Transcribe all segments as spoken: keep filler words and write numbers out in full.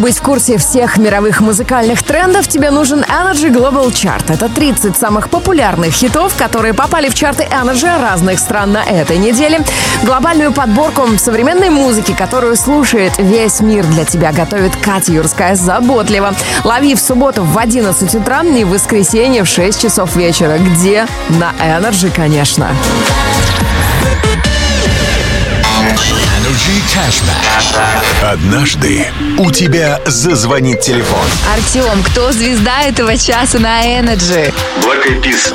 быть в курсе всех мировых музыкальных трендов, тебе нужен Energy Global Chart. Это тридцать самых популярных хитов, которые попали в чарты Energy разных стран на этой неделе. Глобальную подборку современной музыки, которую слушает весь мир, для тебя готовит Катя Юрская заботливо. Лови в субботу в одиннадцать утра и в воскресенье в шесть часов вечера. Где? На Energy, конечно. Energy Cashback. Однажды у тебя зазвонит телефон. Артем, кто звезда этого часа на Energy? Black Eyed Peas.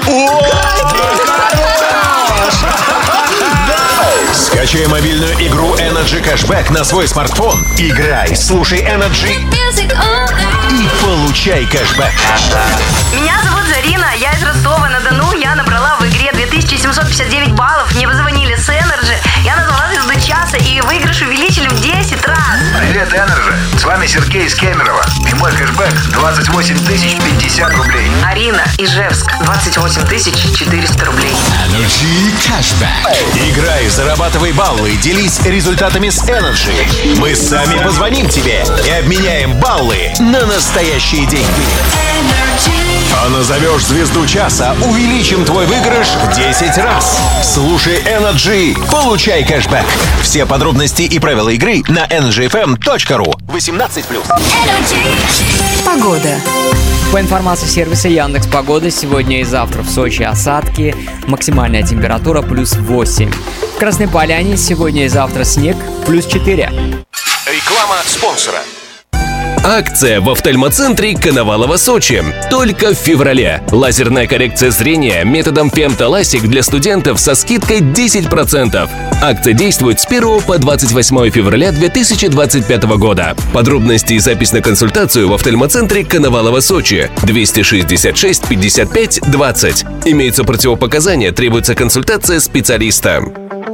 Скачай мобильную игру Energy Cashback на свой смартфон. Играй, слушай Energy и получай кэшбэк. Меня зовут Зарина, я из Ростова-на-Дону. Я набрала в игре две тысячи семьсот пятьдесят девять баллов. Мне позвонили с Energy. Я назвала звезду часа, и выигрыш увеличили в десять раз. Привет, Energy. С вами Сергей из Кемерово. И мой кэшбэк двадцать восемь тысяч пятьдесят рублей. Арина, Ижевск, двадцать восемь тысяч четыреста рублей. Energy Cashback. Играй, зарабатывай баллы, делись результатами с Energy. Мы сами позвоним тебе и обменяем баллы на настоящие деньги. А назовешь звезду часа, увеличим твой выигрыш в десять раз. Слушай Energy, получай кэшбэк. Все подробности и правила игры на энерджи эф эм точка ру. восемнадцать плюс. Погода. По информации сервиса Яндекс.Погода, сегодня и завтра в Сочи осадки, максимальная температура плюс восемь. В Красной Поляне сегодня и завтра снег плюс четыре. Реклама спонсора. Акция в офтальмоцентре Коновалова, Сочи. Только в феврале. Лазерная коррекция зрения методом фемтоласик для студентов со скидкой десять процентов. Акция действует с первого по двадцать восьмое февраля две тысячи двадцать пятого года. Подробности и запись на консультацию в офтальмоцентре Коновалова, Сочи. двести шестьдесят шесть пятьдесят пять двадцать. Имеются противопоказания, требуется консультация специалиста.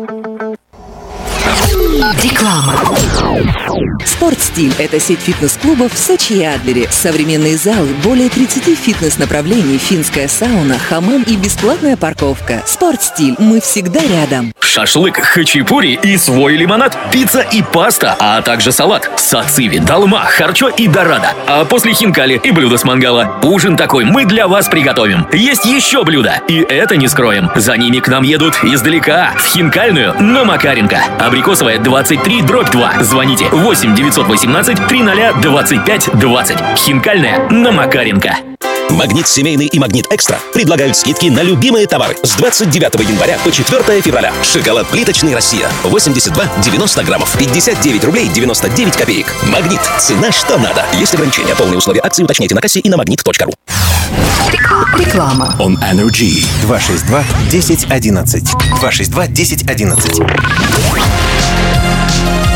Реклама. Спортстиль – это сеть фитнес-клубов в Сочи и Адлере. Современные залы, более тридцати фитнес-направлений, финская сауна, хамам и бесплатная парковка. Спортстиль. Мы всегда рядом. Шашлык, хачапури и свой лимонад, пицца и паста, а также салат, сациви, долма, харчо и дорадо. А после хинкали и блюдо с мангала. Ужин такой мы для вас приготовим. Есть еще блюда, и это не скроем. За ними к нам едут издалека, в хинкальную на Макаренко. Абрикосовая двадцать три дробь два. Звоните восемь девятьсот восемнадцать триста двадцать пять двадцать. Хинкальная на Макаренко. Магнит Семейный и Магнит Экстра предлагают скидки на любимые товары с двадцать девятого января по четвёртое февраля. Шоколад плиточный «Россия» восемьдесят два девяносто граммов, пятьдесят девять рублей девяносто девять копеек. Магнит. Цена что надо. Есть ограничения. Полные условия акции уточняйте на кассе и на магнит точка ру. Реклама. On Energy. два шесть два десять одиннадцать. два шесть два десять одиннадцать.